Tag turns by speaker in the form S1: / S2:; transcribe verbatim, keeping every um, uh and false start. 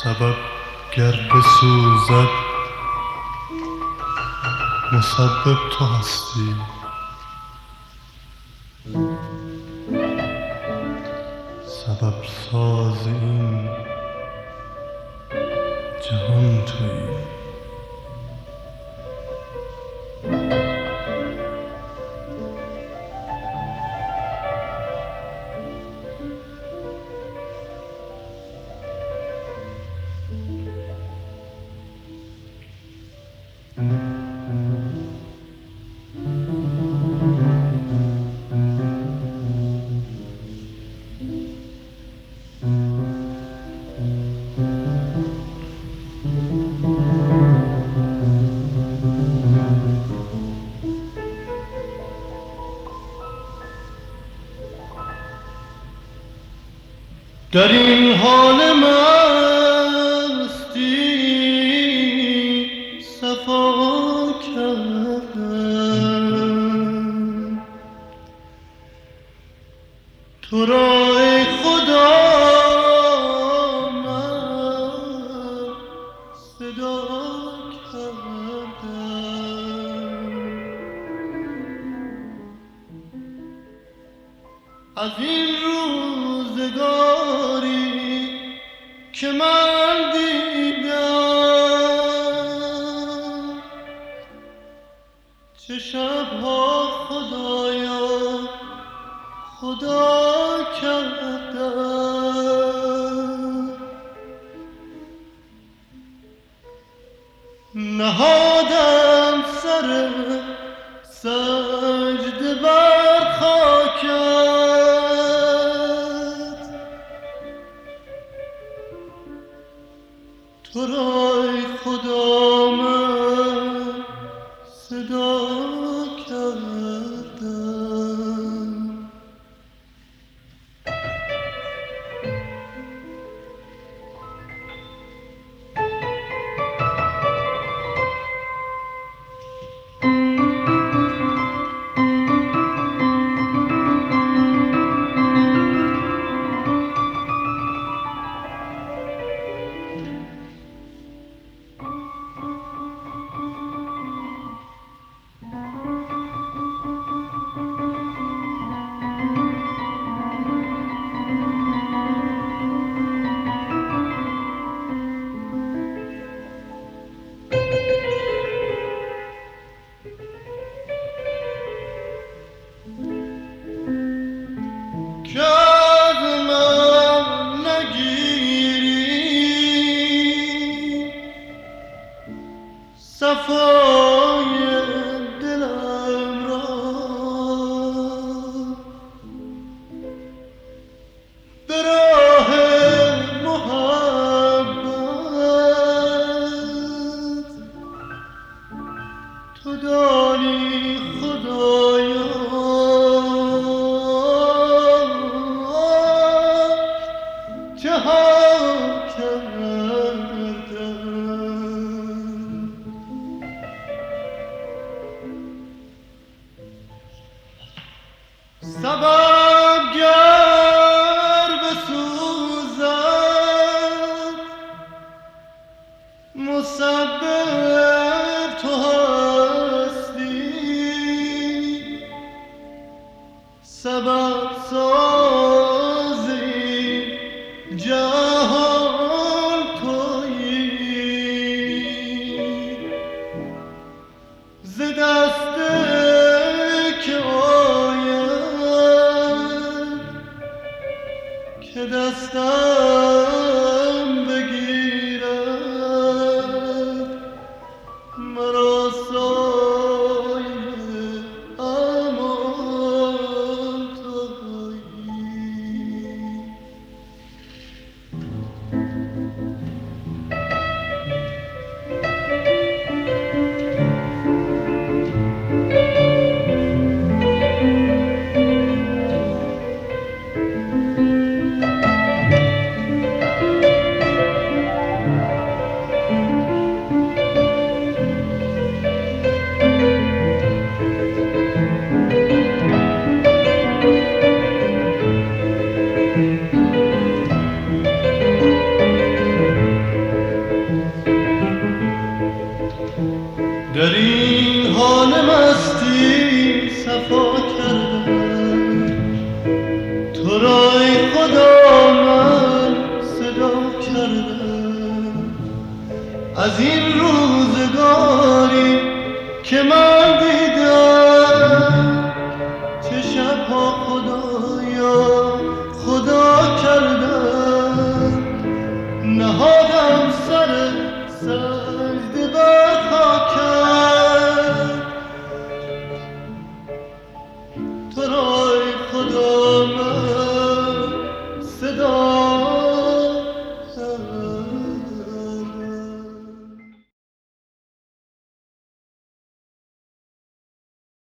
S1: سبب گر بسوزد مسبب تو هستی. سبب ساز این جهان تویی. در این حال مستی صفا کردم تو را ای خدا من صدا کردم. از این روزگاری که من دیدم چه شبها خدایا خدا کردم. نهادم سر سجده بر خاکت تو را ای خدا من صدا کردم. صفای دلم را به راه محبت تو دانی خدایا چه ها سبب گر بسوزد مسبب تو هستی. سبب ساز این جهان تویی. ز دست که دستم بگیرد مرا سایه امان تویی. از این روزگاری که من دیدم، چه شبها خدایا خدا کردم، نهادم سر سجده بر خاکم، تو را ای خدا من